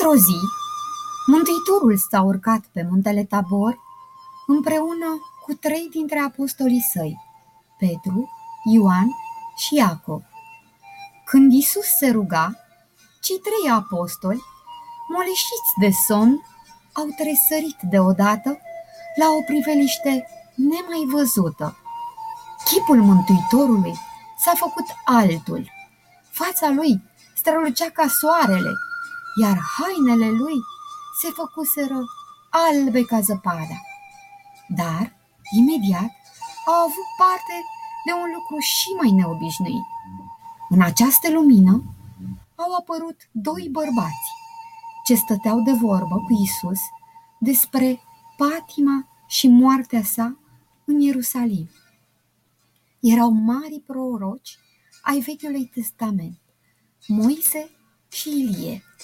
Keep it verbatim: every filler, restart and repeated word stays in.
Într-o zi, Mântuitorul s-a urcat pe muntele Tabor împreună cu trei dintre apostolii săi, Petru, Ioan și Iacov. Când Iisus se ruga, cei trei apostoli, moleșiți de somn, au tresărit deodată la o priveliște nemai văzută. Chipul Mântuitorului s-a făcut altul. Fața lui strălucea ca soarele, iar hainele lui se făcuseră albe ca zăpada. Dar, imediat, au avut parte de un lucru și mai neobișnuit. În această lumină au apărut doi bărbați ce stăteau de vorbă cu Iisus despre patima și moartea sa în Ierusalim. Erau mari proroci ai Vechiului Testament, Moise și Ilie.